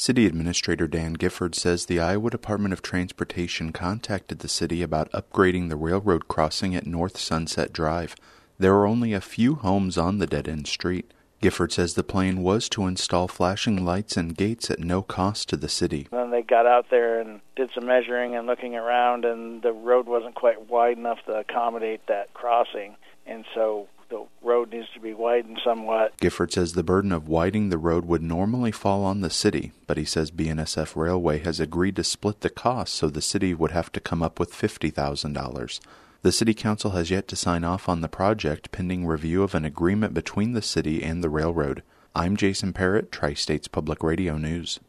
City Administrator Dan Gifford says the Iowa Department of Transportation contacted the city about upgrading the railroad crossing at North Sunset Drive. There are only a few homes on the dead-end street. Gifford says the plan was to install flashing lights and gates at no cost to the city. Then they got out there and did some measuring and looking around, and the road wasn't quite wide enough to accommodate that crossing, and so the road needs to be widened somewhat. Gifford says the burden of widening the road would normally fall on the city, but he says BNSF Railway has agreed to split the cost, so the city would have to come up with $50,000. The City Council has yet to sign off on the project pending review of an agreement between the city and the railroad. I'm Jason Parrott, Tri-States Public Radio News.